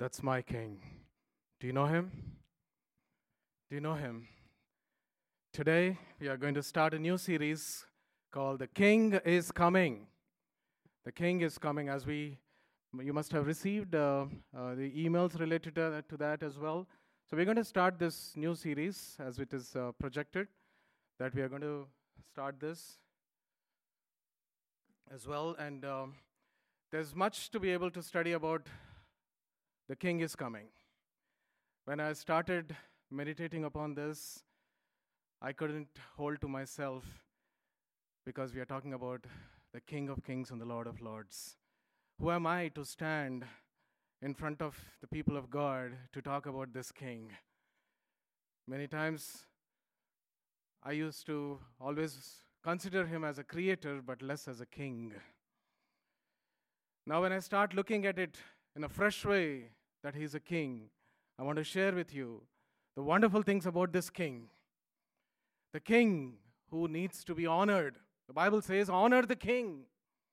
That's my King. Do you know him? Do you know him? Today, we are going to start a new series called The King is Coming. The King is coming. You must have received the emails related to that as well. So we're going to start this new series as it is projected, that we are going to start this as well. And there's much to be able to study about The King is Coming. When I started meditating upon this, I couldn't hold to myself because we are talking about the King of Kings and the Lord of Lords. Who am I to stand in front of the people of God to talk about this King? Many times, I used to always consider him as a creator, but less as a king. Now, when I start looking at it in a fresh way, that he's a king, I want to share with you the wonderful things about this king. The king who needs to be honored. The Bible says, honor the king.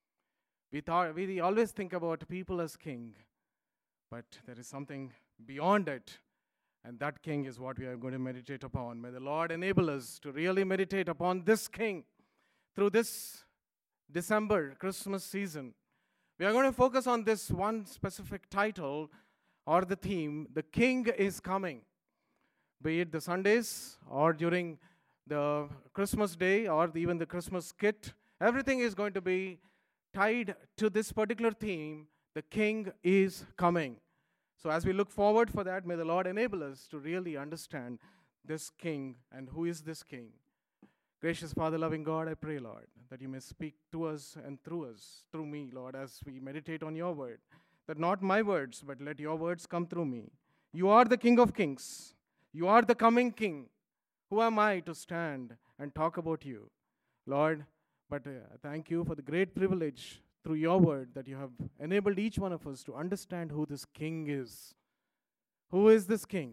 We always think about people as king, but there is something beyond it, and that king is what we are going to meditate upon. May the Lord enable us to really meditate upon this king through this December Christmas season. We are going to focus on this one specific title or the theme, The King is Coming. Be it the Sundays or during the Christmas day or even the Christmas skit, everything is going to be tied to this particular theme, the King is coming. So as we look forward for that, may the Lord enable us to really understand this King and who is this King. Gracious Father, loving God, I pray, Lord, that you may speak to us and through us, through me, Lord, as we meditate on your word, that not my words, but let your words come through me. You are the King of Kings. You are the coming King. Who am I to stand and talk about you, Lord? But thank you for the great privilege through your word that you have enabled each one of us to understand who this King is. Who is this King?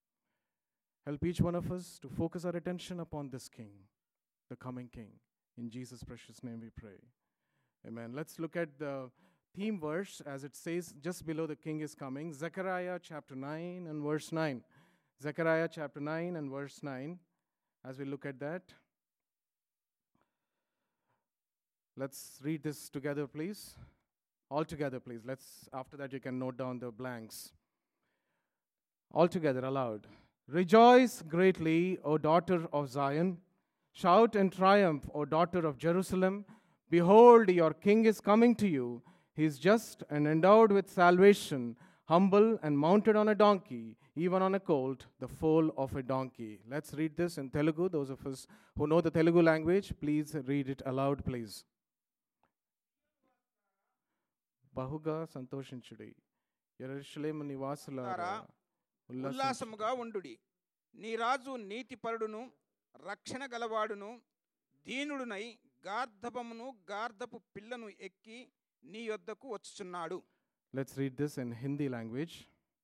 Help each one of us to focus our attention upon this King, the coming King. In Jesus' precious name we pray. Amen. Let's look at the theme verse as it says just below the King is coming. Zechariah chapter 9 and verse 9. Zechariah chapter 9 and verse 9. As we look at that, let's read this together, please. All together, please. After that, you can note down the blanks. All together, aloud. Rejoice greatly, O daughter of Zion. Shout in triumph, O daughter of Jerusalem. Behold, your king is coming to you. He is just and endowed with salvation, humble and mounted on a donkey, even on a colt, the foal of a donkey. Let's read this in Telugu. Those of us who know the Telugu language, please read it aloud, please. బహుగా సంతోషించుడి యెరూషలేము నివాసులారా ఉల్లాసముగా ఉండుడి నీ రాజు నీతిపరుడును రక్షణ గలవాడును దీనుడునై గార్ధబమును గార్ధపు పిల్లను ఎక్కి నీ యొద్దకు వచ్చుచున్నాడు. Let's read this in Hindi language.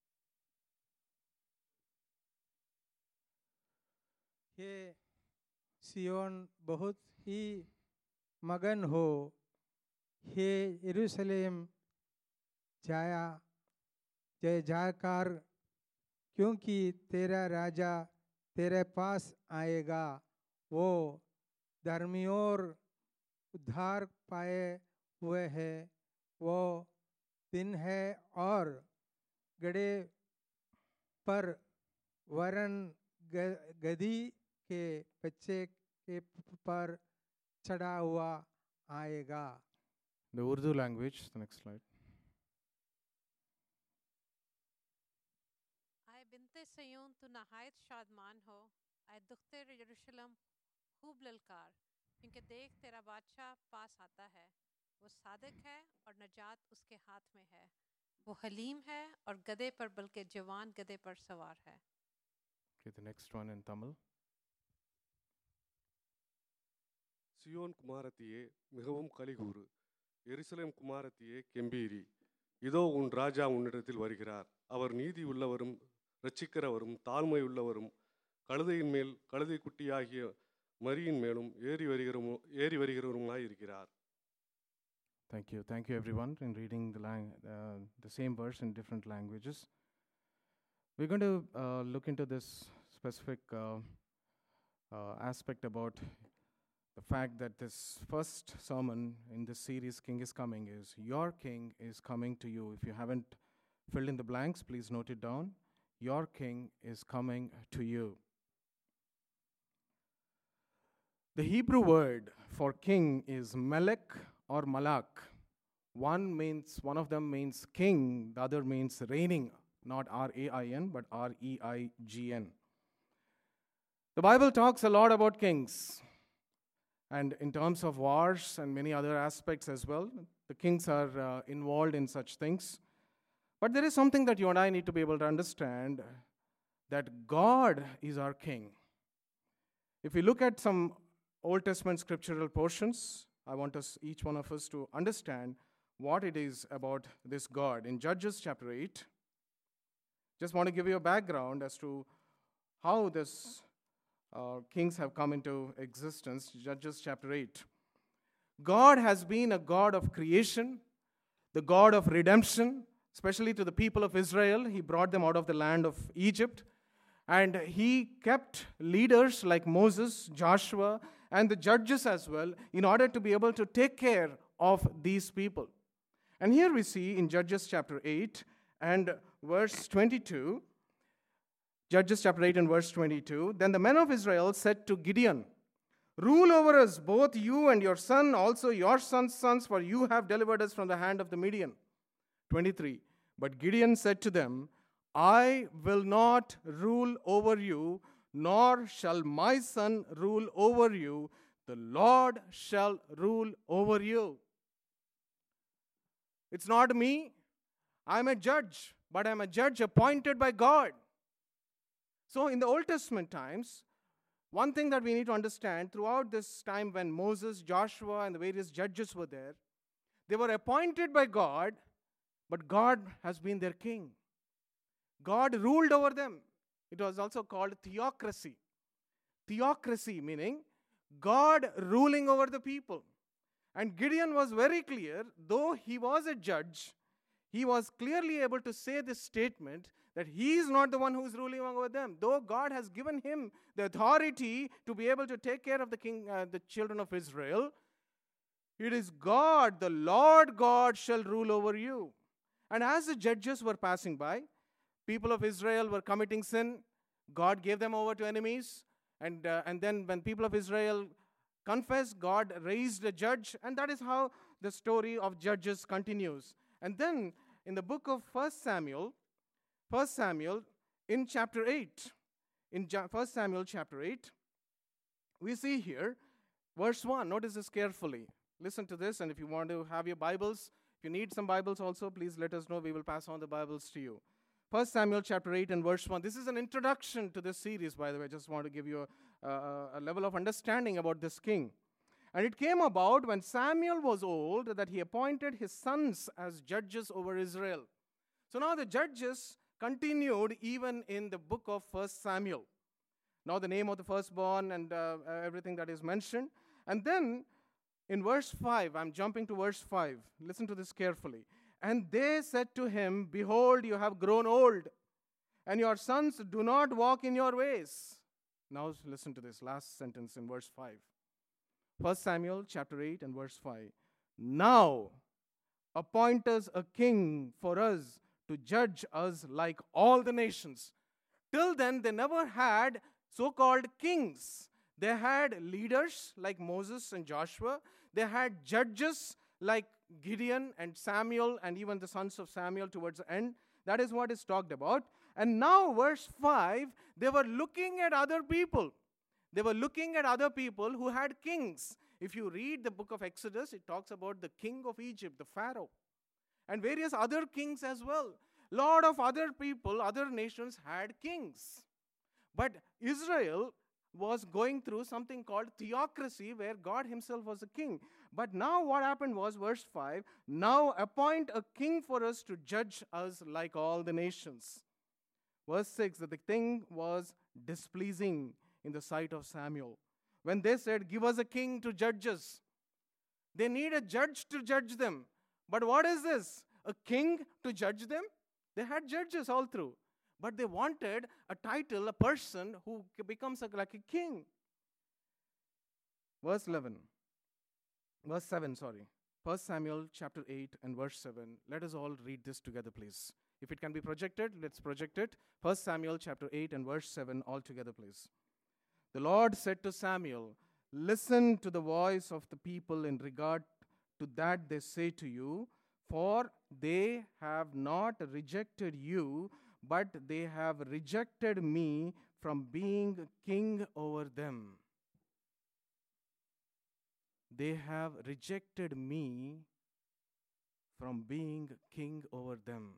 हे सियोन बहुत ही मगन हो, हे यरूशलेम जाया जय जयकार, क्योंकि तेरा राजा तेरे पास आएगा. वो धर्मी और उद्धार पाए हुए है. वो दिन है और गड़े पर वरन गधी के बच्चे के पर चढ़ा हुआ आएगा. The Urdu language, the next slide. आए बिनते सयून तू नहायत शादमान हो, आए दुख्ते यरूशलेम खूब ललकार, क्योंकि देख तेरा बादशाह पास आता है. वो सादिक है और नजात उसके हाथ में है. वो हलीम है और गधे पर बल्कि जवान गधे पर सवार है. Okay, the next one in Tamil. Zion குமாரத்தியே மிகவும் கலிகூறு, எருசலேம் குமாரத்தியே கெம்பீரி. இதோ உன் ராஜா உன்னிடத்தில் வருகிறார். அவர் நீதி உள்ளவரும் இரட்சிக்கிறவரும் தாழ்மையுள்ளவரும் கழுதையின் மேல் கழுதை குட்டியாகிய மரியின் மேலும் ஏறி வருகிறவருமாய் இருக்கிறார். Thank you. Thank you, everyone, in reading the same verse in different languages. We're going to look into this specific aspect about the fact that this first sermon in this series, King is Coming, is Your King is Coming to You. If you haven't filled in the blanks, please note it down. Your King is coming to you. The Hebrew word for king is melech or malak. One of them means king, the other means reigning, not R-A-I-N, but R-E-I-G-N. The Bible talks a lot about kings, and in terms of wars and many other aspects as well, the kings are involved in such things. But there is something that you and I need to be able to understand, that God is our king. If we look at some Old Testament scriptural portions, I want each one of us to understand what it is about this God. In Judges chapter 8, just want to give you a background as to how this kings have come into existence. Judges chapter 8. God has been a God of creation, the God of redemption, especially to the people of Israel. He brought them out of the land of Egypt, and he kept leaders like Moses, Joshua, and the judges as well, in order to be able to take care of these people. And here we see in Judges chapter 8 and verse 22, Judges chapter 8 and verse 22, then the men of Israel said to Gideon, rule over us, both you and your son, also your son's sons, for you have delivered us from the hand of the Midian. 23, but Gideon said to them, I will not rule over you, nor shall my son rule over you. The Lord shall rule over you. It's not me. I'm a judge, but I'm a judge appointed by God. So in the Old Testament times, one thing that we need to understand throughout this time when Moses, Joshua, and the various judges were there, they were appointed by God, but God has been their king. God ruled over them. It was also called theocracy. Theocracy meaning God ruling over the people. And Gideon was very clear, though he was a judge, he was clearly able to say this statement that he is not the one who is ruling over them. Though God has given him the authority to be able to take care of the children of Israel, it is God, the Lord God, shall rule over you. And as the judges were passing by, people of Israel were committing sin. God gave them over to enemies. And then when people of Israel confessed, God raised a judge. And that is how the story of Judges continues. And then in the book of 1 Samuel in chapter 8, in 1 Samuel chapter 8, we see here verse 1. Notice this carefully. Listen to this, and if you want to have your Bibles, if you need some Bibles also, please let us know. We will pass on the Bibles to you. 1 Samuel chapter 8 and verse 1. This is an introduction to this series, by the way. I just want to give you a level of understanding about this king. And it came about when Samuel was old that he appointed his sons as judges over Israel. So now the judges continued even in the book of 1 Samuel. Now the name of the firstborn and everything that is mentioned. And then in verse 5, I'm jumping to verse 5. Listen to this carefully. And they said to him, behold, you have grown old, and your sons do not walk in your ways. Now listen to this last sentence in verse 5. 1 Samuel chapter 8 and verse 5. Now appoint us a king for us to judge us like all the nations. Till then, they never had so-called kings. They had leaders like Moses and Joshua. They had judges like Gideon and Samuel and even the sons of Samuel towards the end. That is what is talked about. And now verse 5, they were looking at other people. They were looking at other people who had kings. If you read the book of Exodus, it talks about the king of Egypt, the Pharaoh, and various other kings as well. Lot of other people, other nations had kings. But Israel was going through something called theocracy, where God himself was a king. But now what happened was, verse 5, now appoint a king for us to judge us like all the nations. Verse 6, that the thing was displeasing in the sight of Samuel. When they said, give us a king to judge us, They need a judge to judge them. But what is this? A king to judge them? They had judges all through. But they wanted a title, a person who becomes like a king. Verse 7, sorry. 1 Samuel chapter 8 and verse 7. Let us all read this together, please. If it can be projected, let's project it. 1 Samuel chapter 8 and verse 7 all together, please. The Lord said to Samuel, listen to the voice of the people in regard to that they say to you, for they have not rejected you, but they have rejected me from being king over them. They have rejected me from being king over them.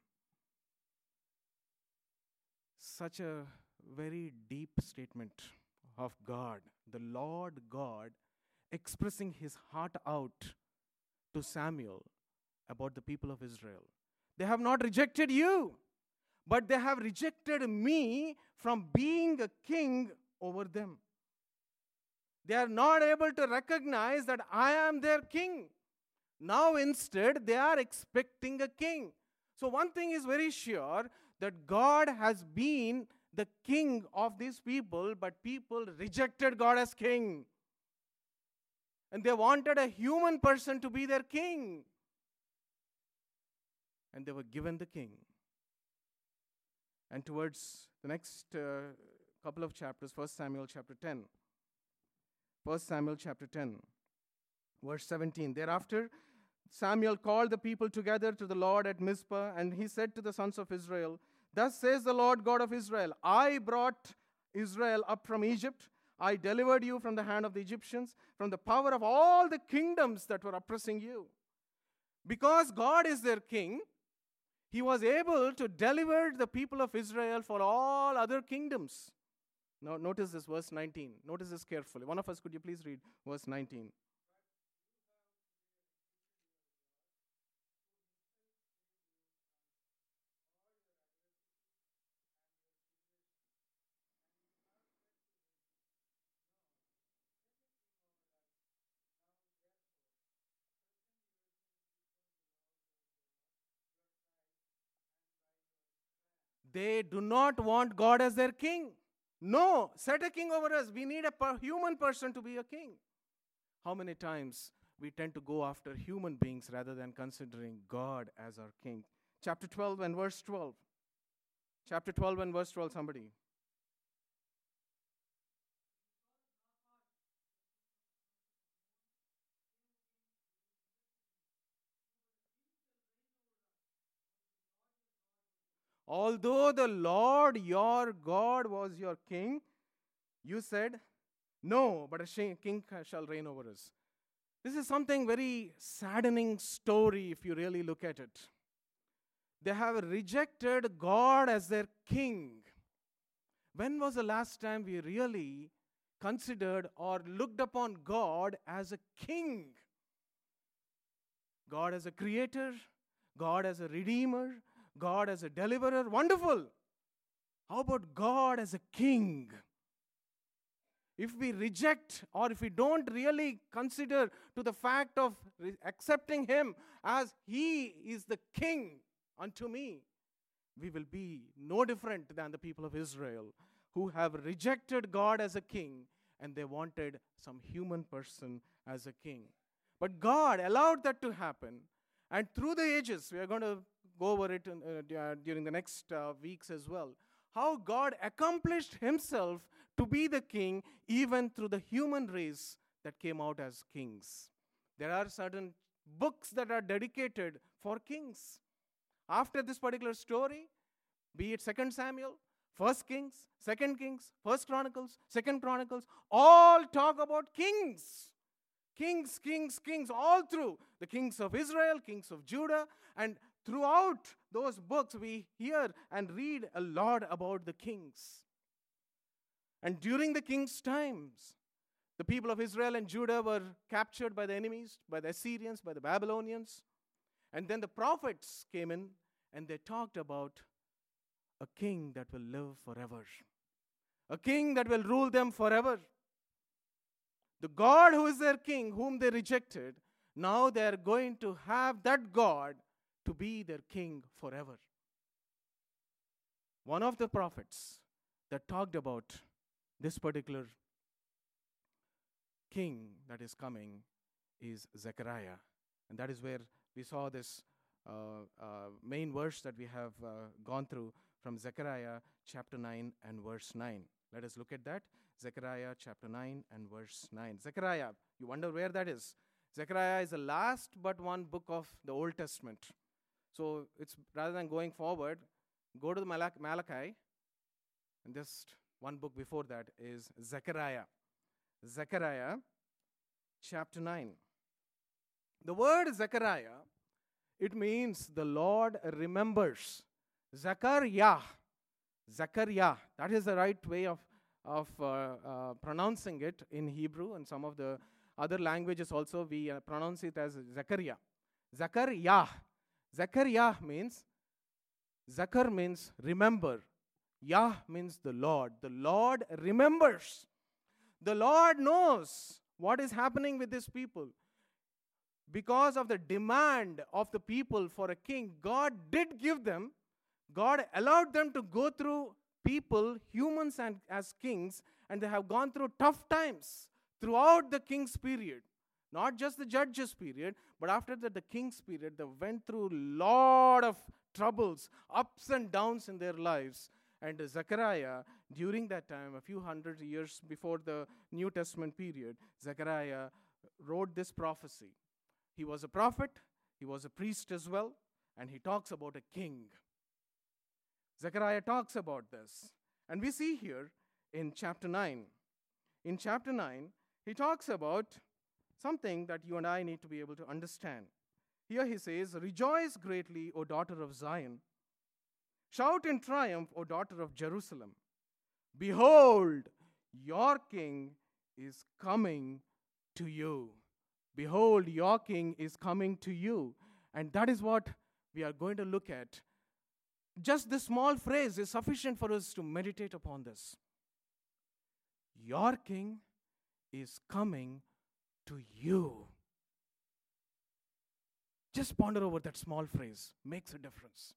Such a very deep statement of God, the Lord God expressing his heart out to Samuel about the people of Israel. They have not rejected you, but they have rejected me from being a king over them. They are not able to recognize that I am their king. Now instead, they are expecting a king. So one thing is very sure, that God has been the king of these people, but people rejected God as king. And they wanted a human person to be their king. And they were given the king. And towards the next couple of chapters, 1 Samuel chapter 10. 1 Samuel chapter 10, verse 17. Thereafter, Samuel called the people together to the Lord at Mizpah, and he said to the sons of Israel, thus says the Lord God of Israel, I brought Israel up from Egypt. I delivered you from the hand of the Egyptians, from the power of all the kingdoms that were oppressing you. Because God is their king, he was able to deliver the people of Israel for all other kingdoms. Now notice this, verse 19. Notice this carefully. One of us, could you please read verse 19? They do not want God as their king. No, set a king over us. We need a human person to be a king. How many times we tend to go after human beings rather than considering God as our king? Chapter 12 and verse 12. Chapter 12 and verse 12, somebody. Although the Lord your God was your king, you said, no, but a king shall reign over us. This is something very saddening story if you really look at it. They have rejected God as their king. When was the last time we really considered or looked upon God as a king? God as a creator, God as a redeemer, God as a deliverer, wonderful. How about God as a king? If we reject or if we don't really consider to the fact of accepting him as he is the king unto me, we will be no different than the people of Israel who have rejected God as a king and they wanted some human person as a king. But God allowed that to happen, and through the ages, we are going to go over it during the next weeks as well, how God accomplished himself to be the king even through the human race that came out as kings. There are certain books that are dedicated for kings. After this particular story, be it 2 Samuel, 1 Kings, 2 Kings, 1 Chronicles, 2 Chronicles, all talk about kings. Kings, kings, kings, all through. The kings of Israel, kings of Judah, and throughout those books, we hear and read a lot about the kings. And during the king's times, the people of Israel and Judah were captured by the enemies, by the Assyrians, by the Babylonians. And then the prophets came in and they talked about a king that will live forever. A king that will rule them forever. The God who is their king, whom they rejected, Now they are going to have that God to be their king forever. One of the prophets that talked about this particular king that is coming is Zechariah. And that is where we saw this main verse that we have gone through from Zechariah chapter 9 and verse 9. Let us look at that. Zechariah chapter 9 and verse 9. Zechariah, you wonder where that is. Zechariah is the last but one book of the Old Testament. So it's rather than going forward, go to the Malachi, and just one book before that is Zechariah. Zechariah chapter 9. The word Zechariah, it means the Lord remembers. Zechariah. Zechariah. That is the right way of pronouncing it in Hebrew, and some of the other languages also we pronounce it as Zechariah. Zechariah. Zechariah means, Zechar means remember. Yah means the Lord. The Lord remembers. The Lord knows what is happening with these people. Because of the demand of the people for a king, God did give them, God allowed them to go through people, humans and as kings, and they have gone through tough times throughout the king's period. Not just the judges' period, but after that, the king's period, they went through a lot of troubles, ups and downs in their lives. And Zechariah, during that time, a few hundred years before the New Testament period, Zechariah wrote this prophecy. He was a prophet, he was a priest as well, and he talks about a king. Zechariah talks about this. And we see here in chapter 9. In chapter 9, he talks about something that you and I need to be able to understand. Here he says, "Rejoice greatly, O daughter of Zion. Shout in triumph, O daughter of Jerusalem. Behold, your king is coming to you." Behold, your king is coming to you. And that is what we are going to look at. Just this small phrase is sufficient for us to meditate upon this. Your king is coming to you. Just ponder over that small phrase. Makes a difference.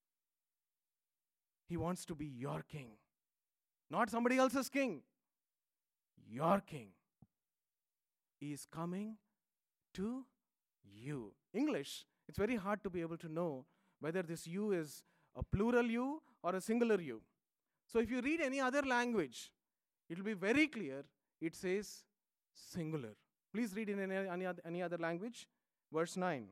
He wants to be your king. Not somebody else's king. Your king is coming to you. English, it's very hard to be able to know whether this you is a plural you or a singular you. So if you read any other language, it will be very clear. It says singular. Please read in any other language. Verse 9.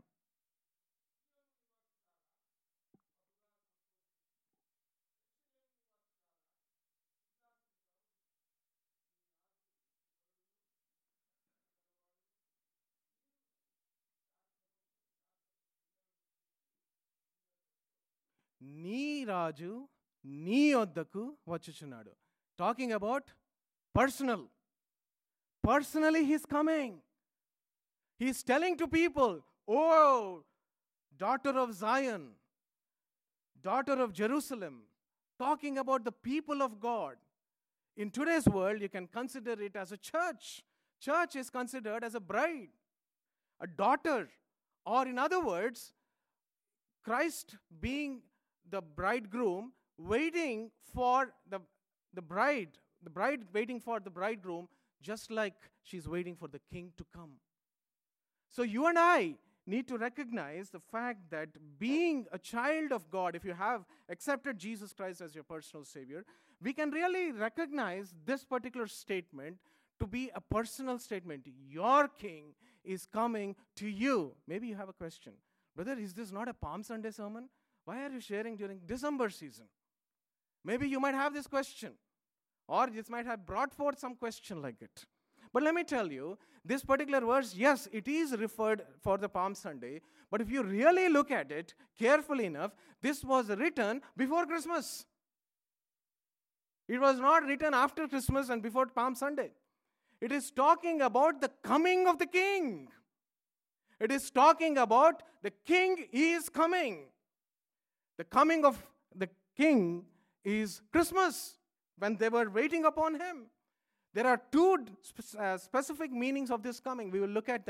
నీ రాజు నీ వద్దకు వచ్చుచున్నాడు. Talking about personal. Personally he's coming. He's telling to people, "Oh, daughter of Zion, daughter of Jerusalem," talking about the people of God. In today's world, you can consider it as a church. Church is considered as a bride, a daughter, or in other words, Christ being the bridegroom waiting for the bride waiting for the bridegroom, just like she's waiting for the king to come. So you and I need to recognize the fact that being a child of God, if you have accepted Jesus Christ as your personal Savior, we can really recognize this particular statement to be a personal statement. Your king is coming to you. Maybe you have a question. Brother, is this not a Palm Sunday sermon? Why are you sharing during December season? Maybe you might have this question, or this might have brought forth some question like it. But let me tell you, this particular verse, yes, it is referred for the Palm Sunday, but if you really look at it carefully enough, this was written before Christmas. It was not written after Christmas and before Palm Sunday. It is talking about the coming of the king. It is talking about the king is coming. The coming of the king is Christmas, when they were waiting upon him. There are two specific meanings of this coming. We will look at that.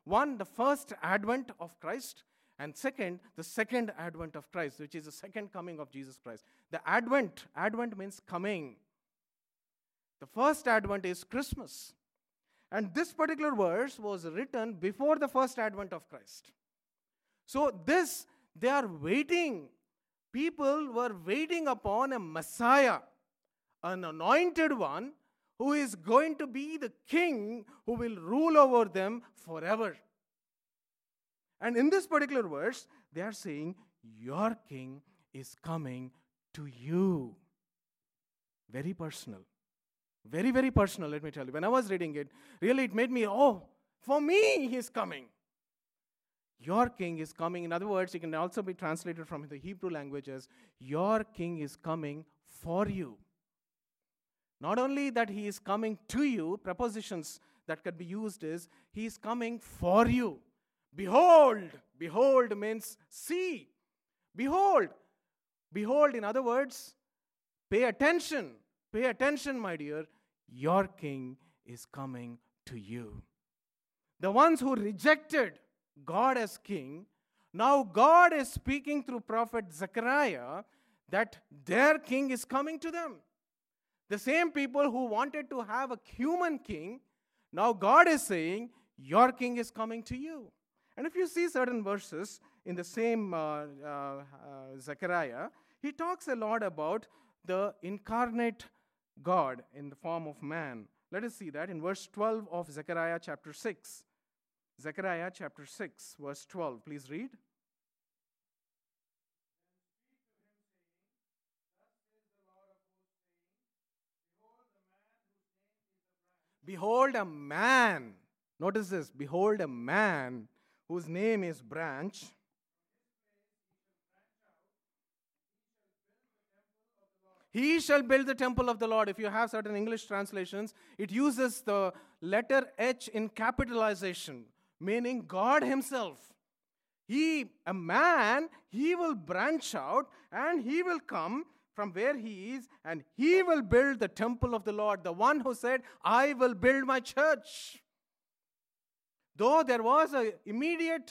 One, the first advent of Christ, and second, the second advent of Christ, which is the second coming of Jesus Christ. The advent means coming. The first advent is Christmas. And this particular verse was written before the first advent of Christ. So they are waiting. People were waiting upon a Messiah, an anointed one, who is going to be the king who will rule over them forever. And in this particular verse, they are saying, your king is coming to you. Very personal. Very, very personal, let me tell you. When I was reading it, really it made me, for me, he is coming. Your king is coming. In other words, it can also be translated from the Hebrew language as, your king is coming for you. Not only that he is coming to you, prepositions that could be used is, he is coming for you. Behold. Behold means see. Behold. Behold, in other words, pay attention. Pay attention, my dear. Your king is coming to you. The ones who rejected God as king, now God is speaking through prophet Zechariah that their king is coming to them. The same people who wanted to have a human king, now God is saying, your king is coming to you. And if you see certain verses in the same Zechariah, he talks a lot about the incarnate God in the form of man. Let us see that in verse 12 of Zechariah chapter 6. Zechariah chapter 6, verse 12. Please read. Behold a man. Notice this. Behold a man whose name is Branch. He shall build the temple of the Lord. If you have certain English translations, it uses the letter H in capitalization, meaning God himself. A man, he will branch out and he will come from where he is and he will build the temple of the Lord. The one who said, I will build my church. Though there was an immediate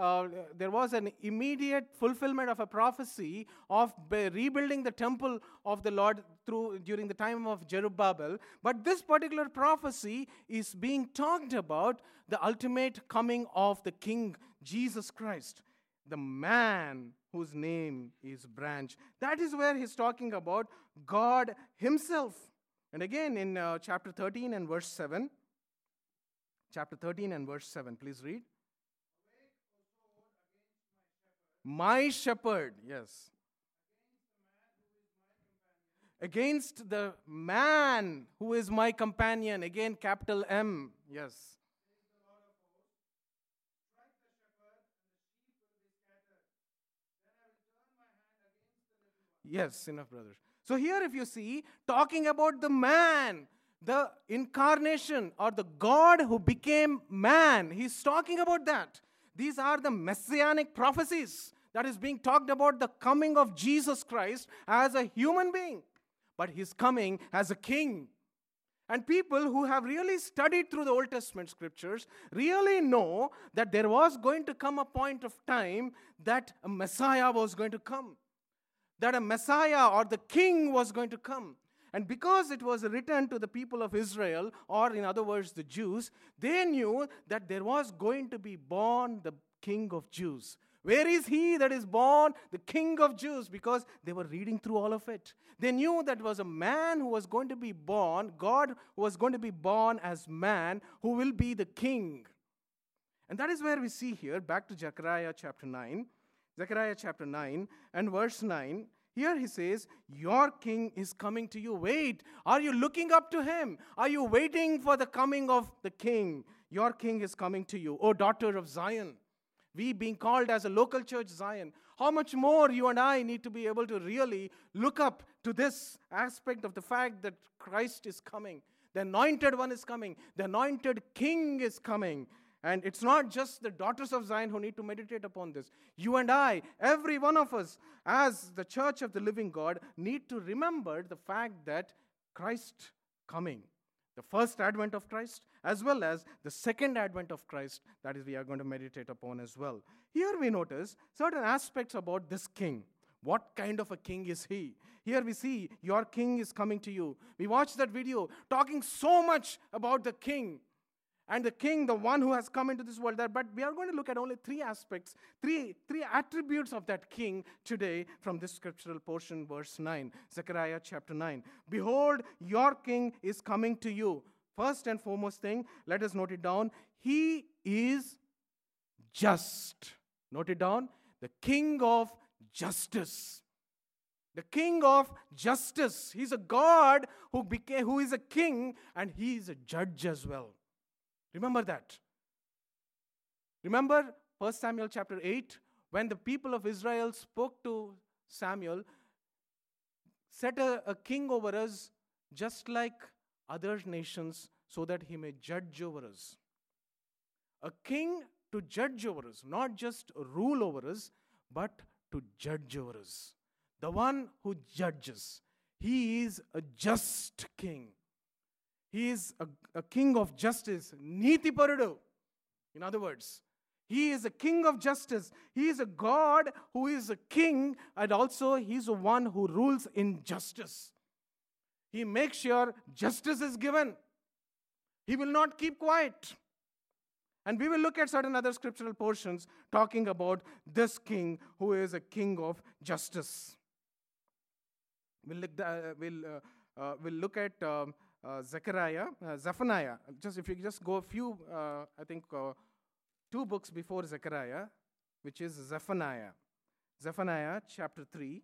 fulfillment of a prophecy of rebuilding the temple of the Lord during the time of Zerubbabel, but this particular prophecy is being talked about the ultimate coming of the King Jesus Christ, the man whose name is Branch. That is where he's talking about God himself. And again in chapter 13 and verse 7. Chapter 13 and verse 7, please read. My shepherd, yes. Against the man who is my companion, again capital M, yes. Yes, enough, brothers. So here if you see, talking about the man, the incarnation or the God who became man, he's talking about that. These are the messianic prophecies that is being talked about the coming of Jesus Christ as a human being. But he's coming as a king. And people who have really studied through the Old Testament scriptures really know that there was going to come a point of time that a Messiah was going to come. That a Messiah or the king was going to come. And because it was written to the people of Israel, or in other words, the Jews, they knew that there was going to be born the King of Jews. Where is he that is born? The King of Jews, because they were reading through all of it. They knew that was a man who was going to be born, God who was going to be born as man, who will be the king. And that is where we see here, back to Zechariah chapter 9. Zechariah chapter 9 and verse 9. Here he says, your king is coming to you. Wait, are you looking up to him? Are you waiting for the coming of the king? Your king is coming to you, O daughter of Zion. We being called as a local church Zion, how much more you and I need to be able to really look up to this aspect of the fact that Christ is coming. The anointed one is coming. The anointed king is coming. And it's not just the daughters of Zion who need to meditate upon this. You and I, every one of us, as the church of the living God, need to remember the fact that Christ coming, The first advent of Christ, as well as the second advent of Christ, that is, we are going to meditate upon as well. Here we notice certain aspects about this king. What kind of a king is he? Here we see, your king is coming to you. We watched that video talking so much about the king. And the king, the one who has come into this world. But we are going to look at only three aspects, three attributes of that king today from this scriptural portion, verse 9. Zechariah chapter 9. Behold, your king is coming to you. First and foremost thing, let us note it down. He is just. Note it down. The king of justice. The king of justice. He's a God who is a king, and he is a judge as well. Remember that. Remember 1 Samuel chapter 8, when the people of Israel spoke to Samuel, set a king over us just like other nations so that he may judge over us. A king to judge over us, not just rule over us, but to judge over us. The one who judges. He is a just king. He is a king of justice. Niti Parudu. In other words, he is a king of justice. He is a God who is a king, and also he is the one who rules in justice. He makes sure justice is given. He will not keep quiet. And we will look at certain other scriptural portions talking about this king who is a king of justice. We'll look at Zephaniah. If you just go a few, 2 books before Zechariah, which is Zephaniah. Zephaniah chapter 3,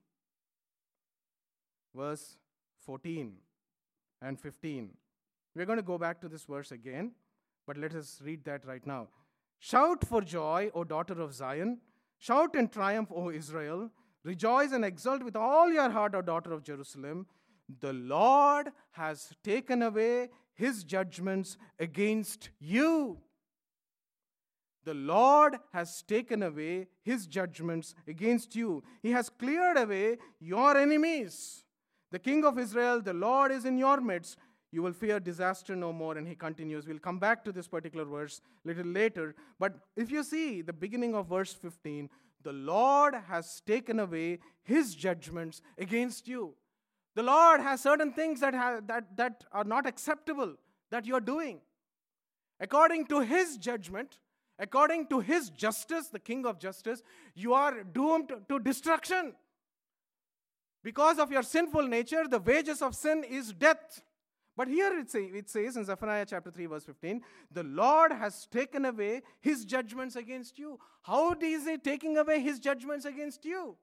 verse 14 and 15. We're going to go back to this verse again, but let us read that right now. Shout for joy, O daughter of Zion. Shout in triumph, O Israel. Rejoice and exult with all your heart, O daughter of Jerusalem. The Lord has taken away his judgments against you. The Lord has taken away his judgments against you. He has cleared away your enemies. The King of Israel, the Lord is in your midst. You will fear disaster no more. And he continues. We'll come back to this particular verse a little later. But if you see the beginning of verse 15, the Lord has taken away his judgments against you. The Lord has certain things that are not acceptable that you are doing. According to his judgment, according to his justice, the King of justice, you are doomed to destruction. Because of your sinful nature, the wages of sin is death. But here it says in Zephaniah chapter 3 verse 15, the Lord has taken away his judgments against you. How is he taking away his judgments against you?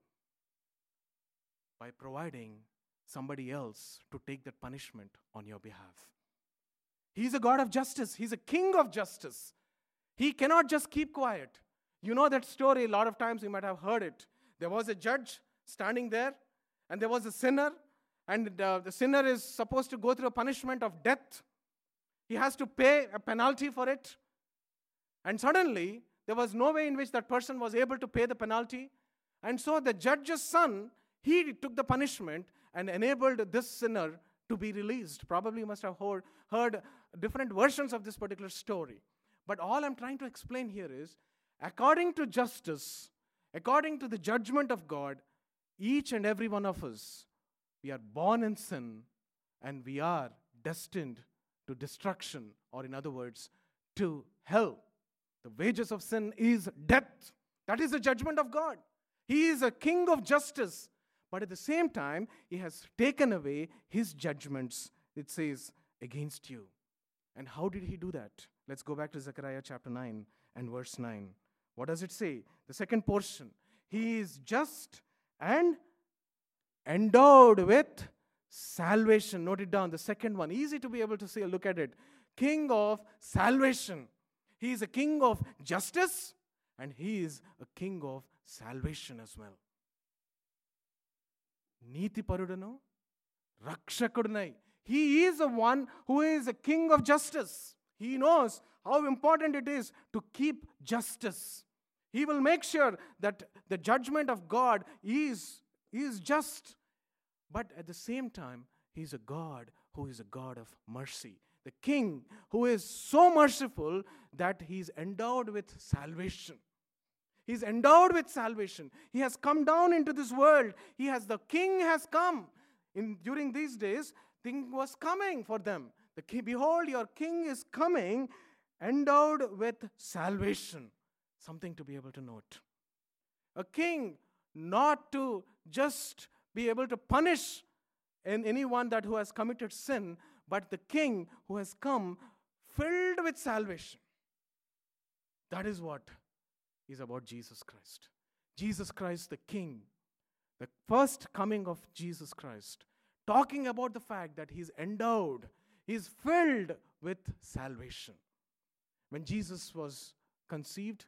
By providing somebody else to take that punishment on your behalf. He's a God of justice. He's a king of justice. He cannot just keep quiet. You know that story, a lot of times you might have heard it. There was a judge standing there, and there was a sinner, and the sinner is supposed to go through a punishment of death. He has to pay a penalty for it. And suddenly, there was no way in which that person was able to pay the penalty. And so the judge's son, he took the punishment and enabled this sinner to be released. Probably you must have heard different versions of this particular story. But all I'm trying to explain here is, according to justice, according to the judgment of God, each and every one of us, we are born in sin and we are destined to destruction, or in other words, to hell. The wages of sin is death. That is the judgment of God. He is a king of justice. But at the same time, he has taken away his judgments, it says, against you. And how did he do that? Let's go back to Zechariah chapter 9 and verse 9. What does it say? The second portion. He is just and endowed with salvation. Note it down, the second one. Easy to be able to see, look at it. King of salvation. He is a king of justice, and he is a king of salvation as well. Niti Parudanu, Rakshakudunai. He is the one who is a king of justice. He knows how important it is to keep justice. He will make sure that the judgment of God is just. But at the same time, he is a God who is a God of mercy. The king who is so merciful that he's endowed with salvation. He's endowed with salvation. He has come down into this world. The king has come. During these days, thing was coming for them. Behold, your king is coming, endowed with salvation. Something to be able to note. A king not to just be able to punish anyone who has committed sin, but the king who has come filled with salvation. That is what is about Jesus Christ. Jesus Christ, the king, the first coming of Jesus Christ, talking about the fact that he's endowed, he's filled with salvation. When Jesus was conceived,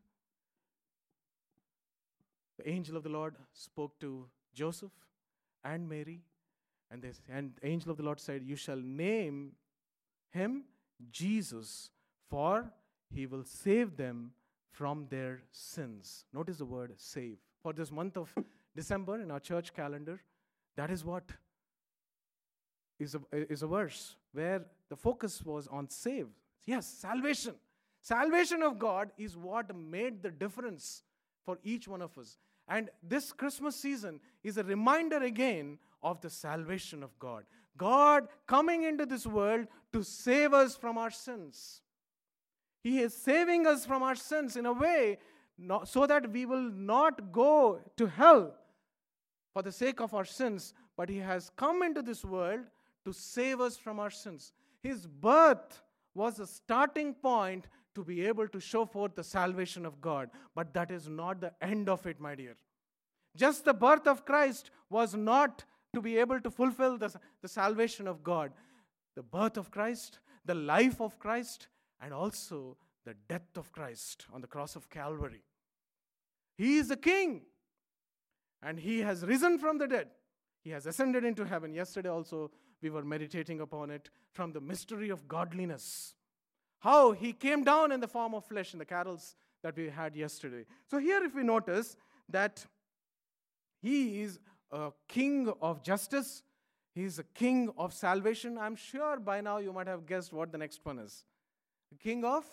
the angel of the Lord spoke to Joseph and Mary, and the angel of the Lord said, "You shall name him Jesus, for he will save them from their sins." Notice the word save. For this month of December in our church calendar, that is what is a verse where the focus was on save. Yes, salvation. Salvation of God is what made the difference for each one of us. And this Christmas season is a reminder again of the salvation of God. God coming into this world to save us from our sins. He is saving us from our sins in a way so that we will not go to hell for the sake of our sins, but He has come into this world to save us from our sins. His birth was a starting point to be able to show forth the salvation of God, but that is not the end of it, my dear. Just the birth of Christ was not to be able to fulfill the salvation of God. The birth of Christ, the life of Christ, and also the death of Christ on the cross of Calvary. He is the King, and He has risen from the dead. He has ascended into heaven. Yesterday also we were meditating upon it from the mystery of godliness. How He came down in the form of flesh in the carols that we had yesterday. So here if we notice that He is a King of justice, He is a King of salvation. I'm sure by now you might have guessed what the next one is. The King of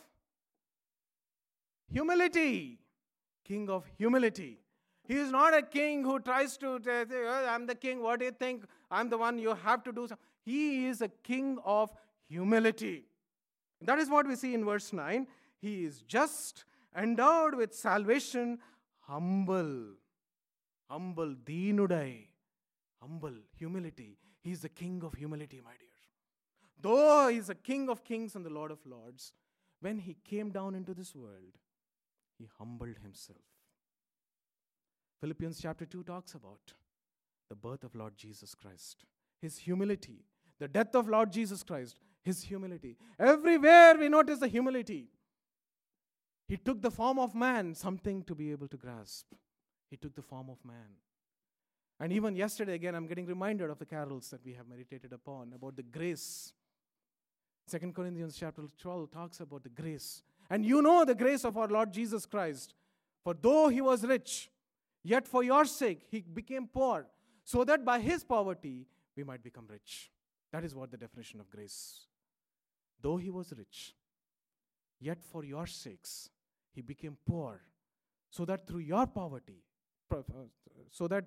humility. King of humility. He is not a king who tries to say, "Oh, I'm the king, what do you think? I'm the one, you have to do something." He is a king of humility. That is what we see in verse 9. He is just, endowed with salvation, humble. Humble, deenudai. Humble, humility. He is the King of humility, my dear. Though He is the King of kings and the Lord of lords, when He came down into this world, He humbled Himself. Philippians chapter 2 talks about the birth of Lord Jesus Christ, His humility, the death of Lord Jesus Christ, His humility. Everywhere we notice the humility. He took the form of man, something to be able to grasp. He took the form of man. And even yesterday, again, I'm getting reminded of the carols that we have meditated upon, about the grace. 2 Corinthians chapter 12 talks about the grace. And you know the grace of our Lord Jesus Christ. For though He was rich, yet for your sake He became poor, so that by His poverty we might become rich. That is what the definition of grace. Though He was rich, yet for your sakes He became poor, so that through your poverty, so that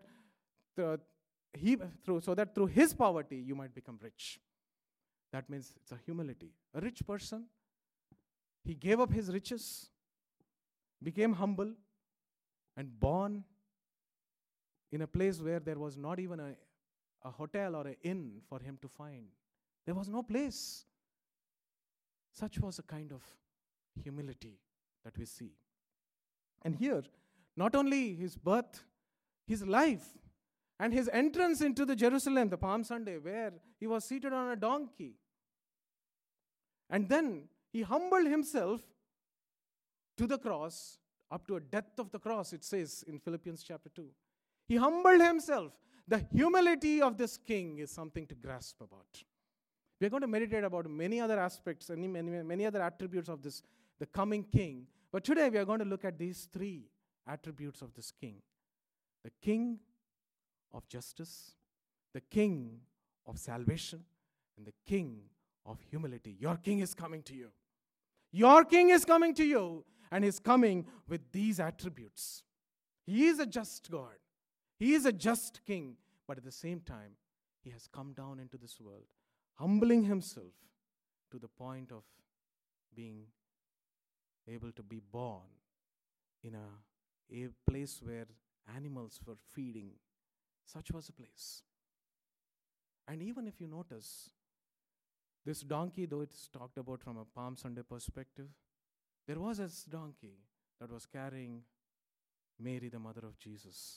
through His poverty you might become rich. That means it's a humility. A rich person, he gave up his riches, became humble, and born in a place where there was not even a hotel or an inn for him to find. There was no place. Such was a kind of humility that we see. And here, not only His birth, His life, and His entrance into the Jerusalem, the Palm Sunday, where He was seated on a donkey. And then He humbled Himself to the cross, up to a death of the cross, it says in Philippians chapter 2. He humbled Himself. The humility of this King is something to grasp about. We are going to meditate about many other aspects, and many other attributes of this, the coming King. But today we are going to look at these three attributes of this King. The King of justice, the King of salvation, and the King of humility. Your king is coming to you. Your king is coming to you, and he's coming with these attributes. He is a just God. He is a just king, but at the same time, he has come down into this world, humbling himself to the point of being able to be born in a place where animals were feeding. Such was the place. And even if you notice, this donkey, though it's talked about from a Palm Sunday perspective, there was a donkey that was carrying Mary, the mother of Jesus.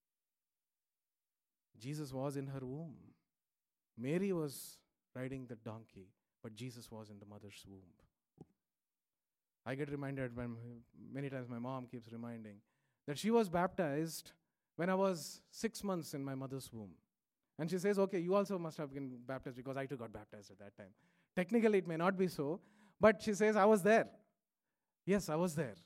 Jesus was in her womb. Mary was riding the donkey, but Jesus was in the mother's womb. I get reminded many times, my mom keeps reminding that she was baptized when I was 6 months in my mother's womb. And she says, okay, you also must have been baptized because I too got baptized at that time. Technically, it may not be so, but she says, I was there. Yes, I was there.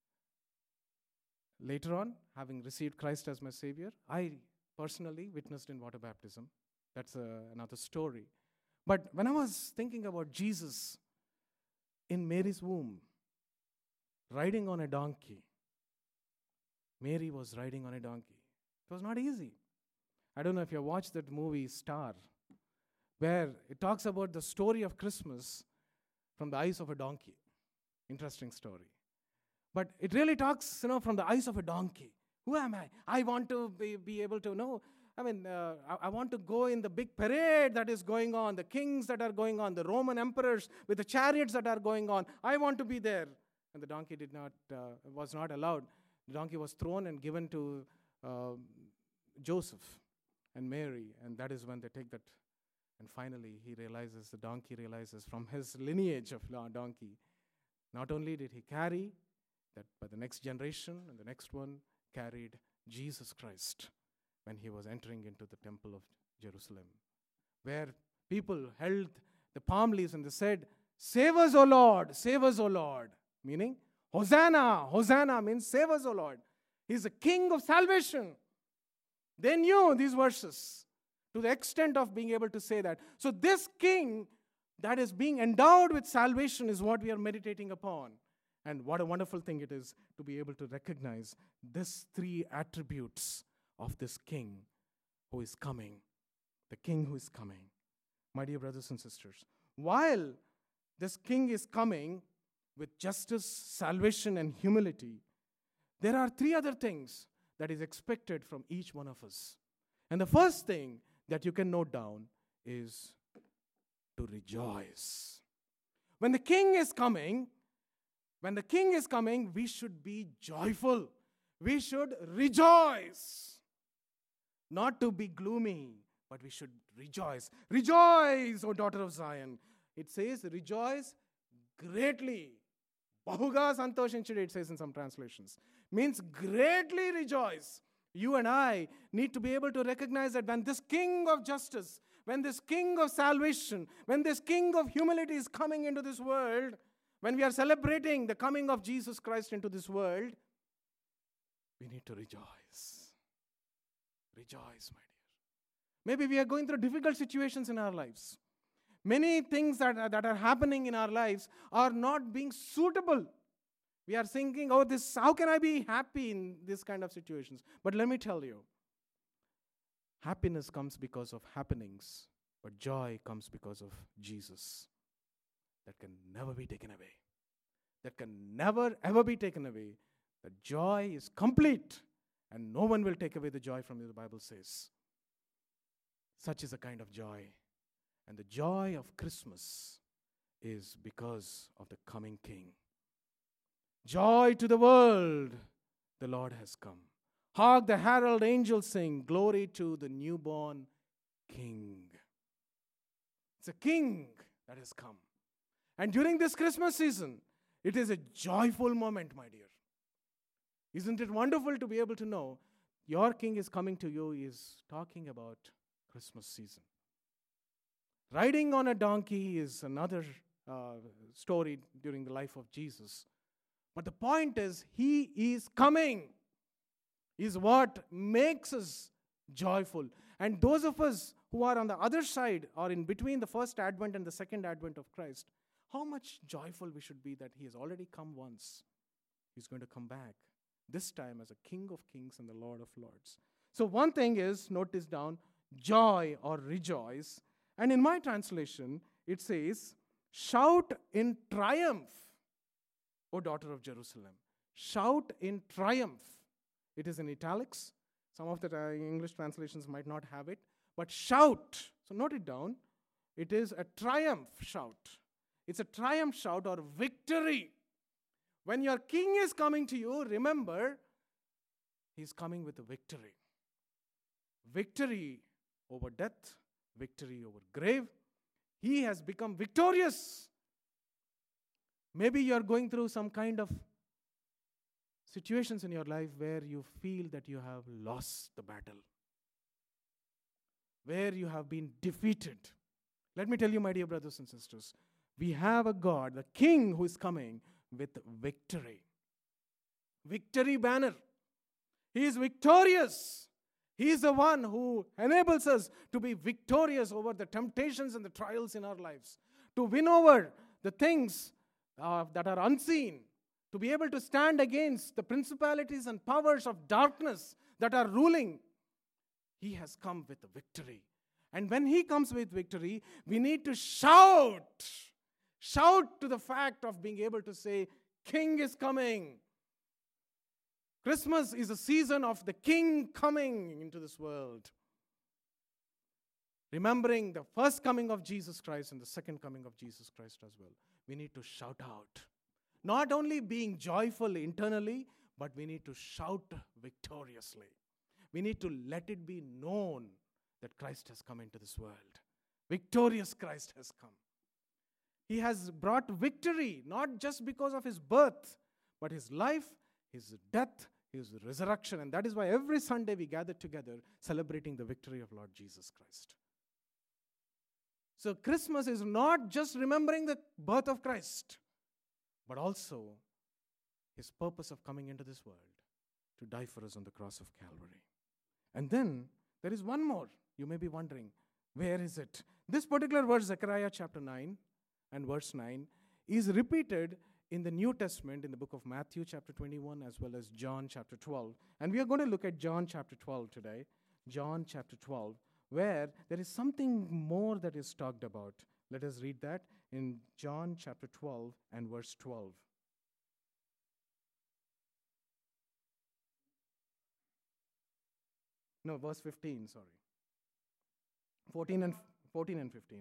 Later on, having received Christ as my Savior, I personally witnessed in water baptism. That's another story. But when I was thinking about Jesus in Mary's womb, riding on a donkey, Mary was riding on a donkey. It was not easy. I don't know if you watched that movie Star, where it talks about the story of Christmas from the eyes of a donkey. Interesting story. But it really talks, from the eyes of a donkey. Who am I? I want to be able to know. I want to go in the big parade that is going on, the kings that are going on, the Roman emperors with the chariots that are going on. I want to be there. And the donkey was not allowed. The donkey was thrown and given to Joseph and Mary, and that is when they take that. And finally, the donkey realizes from his lineage of donkey, not only did he carry that, but the next generation and the next one carried Jesus Christ when he was entering into the temple of Jerusalem, where people held the palm leaves and they said, "Save us, O Lord, save us, O Lord." Meaning, Hosanna, Hosanna means save us, O Lord. He's the King of salvation. They knew these verses to the extent of being able to say that. So this King that is being endowed with salvation is what we are meditating upon. And what a wonderful thing it is to be able to recognize these three attributes of this King who is coming. The King who is coming. My dear brothers and sisters, while this King is coming with justice, salvation, and humility, there are three other things that is expected from each one of us. And the first thing that you can note down is to rejoice. When the King is coming, we should be joyful. We should rejoice. Not to be gloomy, but we should rejoice. Rejoice, O daughter of Zion. It says, rejoice greatly. Bahuga santoshinchide, it says in some translations. Means greatly rejoice. You and I need to be able to recognize that when this King of justice, when this King of salvation, when this King of humility is coming into this world, when we are celebrating the coming of Jesus Christ into this world, we need to rejoice. Rejoice, my dear. Maybe we are going through difficult situations in our lives. Many things that are happening in our lives are not being suitable. We are thinking, how can I be happy in this kind of situations? But let me tell you, happiness comes because of happenings, but joy comes because of Jesus. That can never be taken away. That can never, ever be taken away. The joy is complete, and no one will take away the joy from you, the Bible says. Such is a kind of joy. And the joy of Christmas is because of the coming King. Joy to the world, the Lord has come. Hark the herald angels sing, glory to the newborn King. It's a King that has come. And during this Christmas season, it is a joyful moment, my dear. Isn't it wonderful to be able to know your King is coming to you is talking about Christmas season. Riding on a donkey is another story during the life of Jesus. But the point is, he is coming, is what makes us joyful. And those of us who are on the other side or in between the first advent and the second advent of Christ, how much joyful we should be that he has already come once. He's going to come back, this time as a King of Kings and the Lord of Lords. So one thing is, note this down, joy or rejoice. And in my translation, it says, shout in triumph, O daughter of Jerusalem. Shout in triumph. It is in italics. Some of the English translations might not have it. But shout. So note it down. It is a triumph shout. It's a triumph shout or victory. When your king is coming to you, remember, he's coming with a victory. Victory over death, victory over grave. He has become victorious. Maybe you're going through some kind of situations in your life where you feel that you have lost the battle, where you have been defeated. Let me tell you, my dear brothers and sisters, we have a God, the King, who is coming with victory. Victory banner. He is victorious. He is the one who enables us to be victorious over the temptations and the trials in our lives, to win over the things that are unseen, to be able to stand against the principalities and powers of darkness that are ruling. He has come with a victory. And when he comes with victory, we need to shout. Shout to the fact of being able to say, King is coming. Christmas is a season of the King coming into this world. Remembering the first coming of Jesus Christ and the second coming of Jesus Christ as well. We need to shout out. Not only being joyful internally, but we need to shout victoriously. We need to let it be known that Christ has come into this world. Victorious Christ has come. He has brought victory, not just because of his birth, but his life, his death, his resurrection. And that is why every Sunday we gather together celebrating the victory of Lord Jesus Christ. So Christmas is not just remembering the birth of Christ, but also his purpose of coming into this world to die for us on the cross of Calvary. And then there is one more. You may be wondering, where is it? This particular verse, Zechariah chapter 9 and verse 9, is repeated in the New Testament in the book of Matthew chapter 21 as well as John chapter 12. And we are going to look at John chapter 12 today. John chapter 12, where there is something more that is talked about. Let us read that in John chapter 12 and verse 12. No, verse 15, sorry. 14 and 15.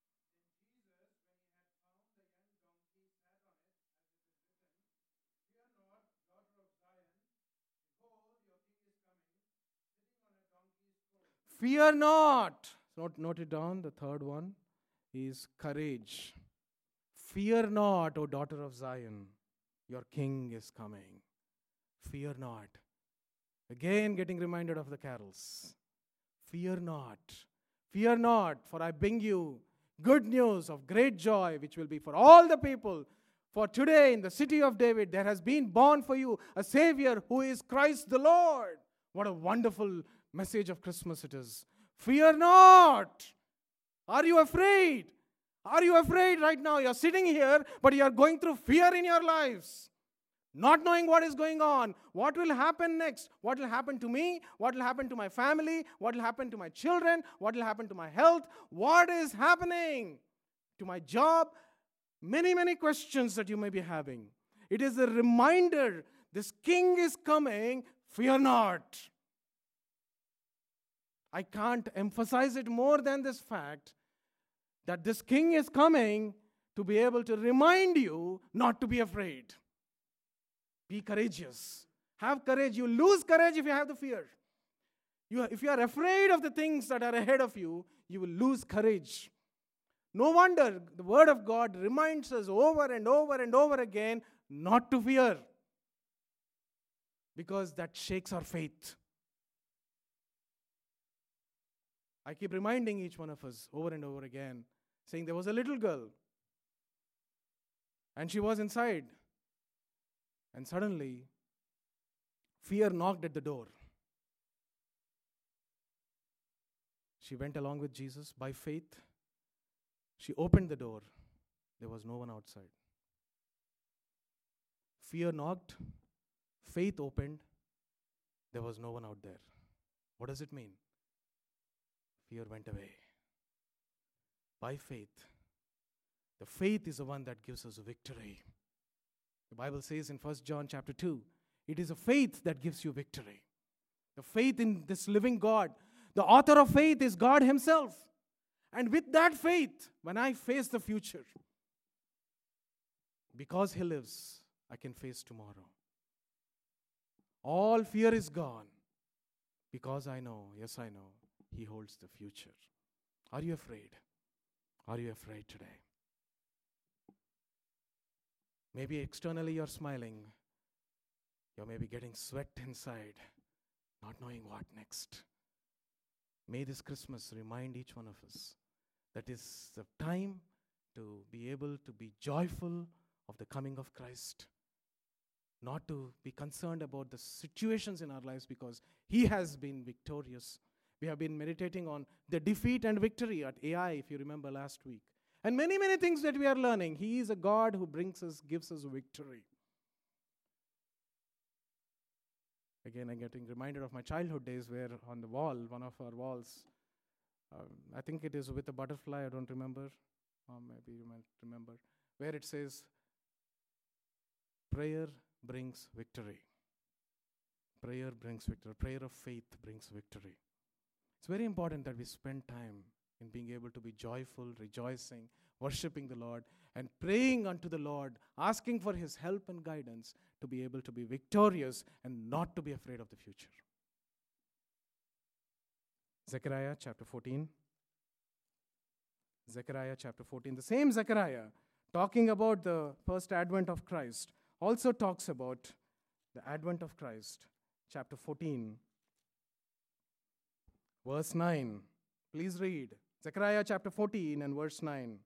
Fear not. Note it down. The third one is courage. Fear not, O daughter of Zion. Your king is coming. Fear not. Again, getting reminded of the carols. Fear not. Fear not, for I bring you good news of great joy, which will be for all the people. For today in the city of David, there has been born for you a Savior who is Christ the Lord. What a wonderful message of Christmas it is. Fear not. Are you afraid? Are you afraid right now? You're sitting here, but you're going through fear in your lives. Not knowing what is going on. What will happen next? What will happen to me? What will happen to my family? What will happen to my children? What will happen to my health? What is happening to my job? Many, many questions that you may be having. It is a reminder, this king is coming, fear not. I can't emphasize it more than this fact that this king is coming to be able to remind you not to be afraid. Be courageous. Have courage. You lose courage if you have the fear. If you are afraid of the things that are ahead of you, you will lose courage. No wonder the Word of God reminds us over and over and over again not to fear, because that shakes our faith. I keep reminding each one of us over and over again, saying there was a little girl and she was inside. And suddenly, fear knocked at the door. She went along with Jesus by faith. She opened the door. There was no one outside. Fear knocked. Faith opened. There was no one out there. What does it mean? Fear went away. By faith. The faith is the one that gives us victory. The Bible says in 1 John chapter 2, it is a faith that gives you victory. The faith in this living God. The author of faith is God himself. And with that faith, when I face the future, because he lives, I can face tomorrow. All fear is gone because I know, yes I know, he holds the future. Are you afraid? Are you afraid today? Maybe externally you're smiling. You're maybe getting sweat inside, not knowing what next. May this Christmas remind each one of us that is the time to be able to be joyful of the coming of Christ. Not to be concerned about the situations in our lives because he has been victorious. We have been meditating on the defeat and victory at AI, if you remember last week. And many, many things that we are learning. He is a God who gives us victory. Again, I'm getting reminded of my childhood days where on the wall, one of our walls, I think it is with a butterfly, I don't remember, or maybe you might remember, where it says, prayer brings victory. Prayer brings victory. Prayer of faith brings victory. It's very important that we spend time in being able to be joyful, rejoicing, worshiping the Lord, and praying unto the Lord, asking for his help and guidance to be able to be victorious and not to be afraid of the future. Zechariah chapter 14. Zechariah chapter 14. The same Zechariah, talking about the first advent of Christ, also talks about the advent of Christ. Chapter 14, verse 9. Please read. Zechariah chapter 14 and verse 9.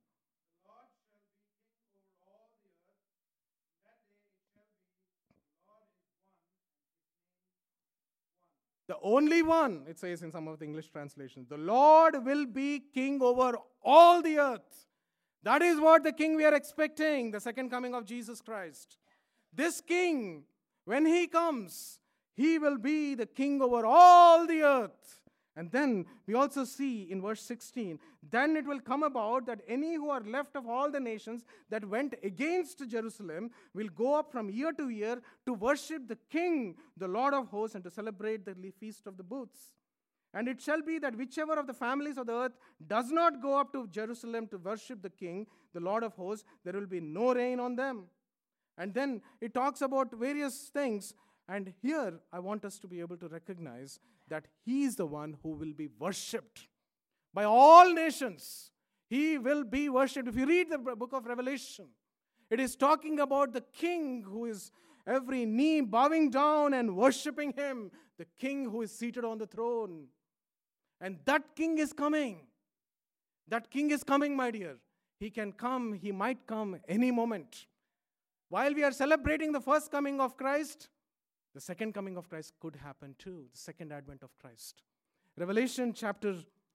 The only one, it says in some of the English translations, the Lord will be king over all the earth. That is what the king we are expecting, the second coming of Jesus Christ. This king, when he comes, he will be the king over all the earth. And then we also see in verse 16, then it will come about that any who are left of all the nations that went against Jerusalem will go up from year to year to worship the King, the Lord of hosts, and to celebrate the feast of the booths. And it shall be that whichever of the families of the earth does not go up to Jerusalem to worship the King, the Lord of hosts, there will be no rain on them. And then it talks about various things. And here I want us to be able to recognize that he is the one who will be worshipped by all nations. He will be worshipped. If you read the book of Revelation, it is talking about the king who is every knee bowing down and worshipping him, the king who is seated on the throne. And that king is coming. That king is coming, my dear. He can come, he might come any moment. While we are celebrating the first coming of Christ, the second coming of Christ could happen too, the second advent of Christ. Revelation chapter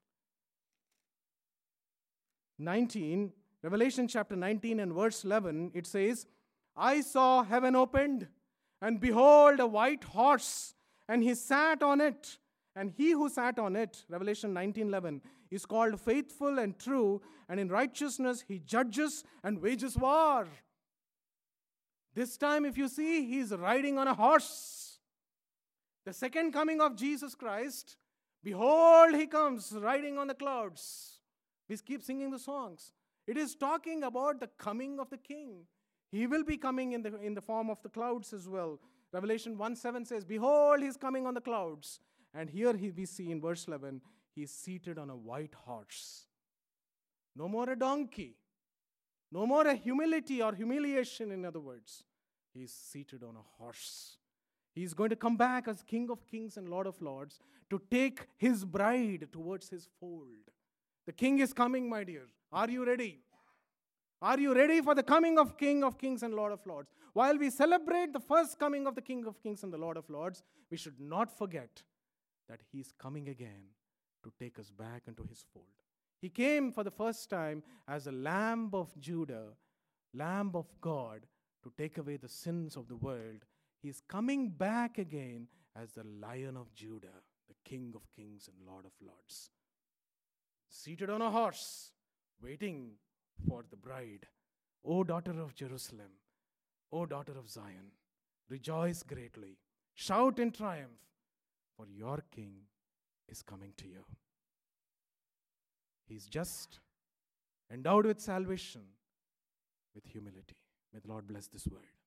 19 and verse 11, it says, I saw heaven opened, and behold, a white horse, and he sat on it. And he who sat on it, Revelation 19:11, is called faithful and true, and in righteousness he judges and wages war. This time, if you see, he is riding on a horse. The second coming of Jesus Christ, behold, he comes riding on the clouds. We keep singing the songs. It is talking about the coming of the King. He will be coming in the form of the clouds as well. Revelation 1:7 says, behold, he is coming on the clouds. And here we see in verse 11, he is seated on a white horse. No more a donkey. No more a humility or humiliation, in other words. He is seated on a horse. He is going to come back as King of Kings and Lord of Lords to take his bride towards his fold. The King is coming, my dear. Are you ready? Are you ready for the coming of King of Kings and Lord of Lords? While we celebrate the first coming of the King of Kings and the Lord of Lords, we should not forget that he is coming again to take us back into his fold. He came for the first time as a Lamb of Judah, Lamb of God, to take away the sins of the world. He is coming back again as the Lion of Judah, the King of kings and Lord of lords. Seated on a horse, waiting for the bride. O daughter of Jerusalem, O daughter of Zion, rejoice greatly, shout in triumph, for your King is coming to you. He is just, endowed with salvation, with humility. May the Lord bless this word.